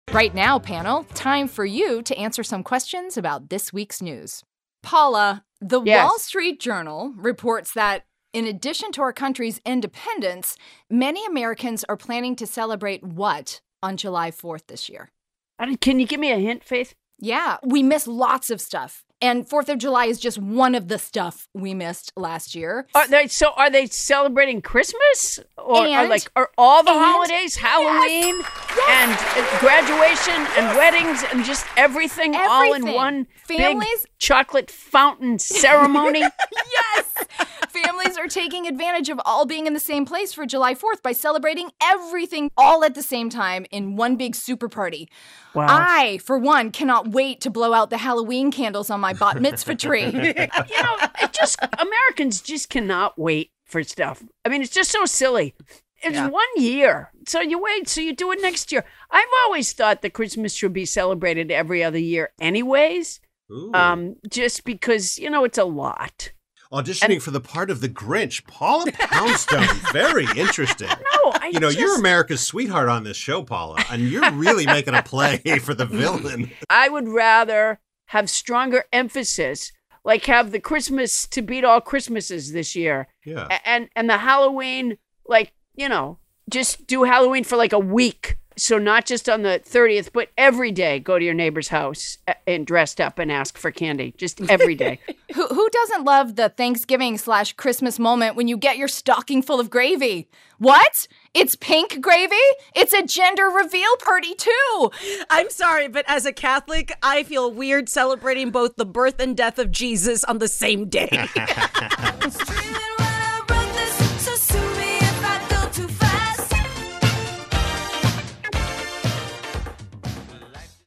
Right now, panel, time for you to answer some questions about this week's news. Paula, the Wall Street Journal reports that in addition to our country's independence, many Americans are planning to celebrate what on July 4th this year? Can you give me a hint, Faith? Yeah, we miss lots of stuff. And 4th of July is just one of the stuff we missed last year. Are they celebrating Christmas? Or are all the holidays, Halloween, and graduation and weddings and just everything all in one big chocolate fountain ceremony? Yes! Families are taking advantage of all being in the same place for July 4th by celebrating everything all at the same time in one big super party. Wow. I, for one, cannot wait to blow out the Halloween candles on my bat mitzvah tree. Americans just cannot wait for stuff. I mean, it's just so silly. It's 1 year. So you wait, so you do it next year. I've always thought that Christmas should be celebrated every other year anyways. Just because, it's a lot. Auditioning for the part of the Grinch, Paula Poundstone. Very interesting. No, you're America's sweetheart on this show, Paula, and you're really making a play for the villain. I would rather have stronger emphasis, like have the Christmas to beat all Christmases this year. Yeah. And the Halloween, just do Halloween for like a week. So not just on the 30th, but every day go to your neighbor's house and dressed up and ask for candy. Just every day. Who doesn't love the Thanksgiving/Christmas moment when you get your stocking full of gravy? What? It's pink gravy? It's a gender reveal party, too. I'm sorry, but as a Catholic, I feel weird celebrating both the birth and death of Jesus on the same day.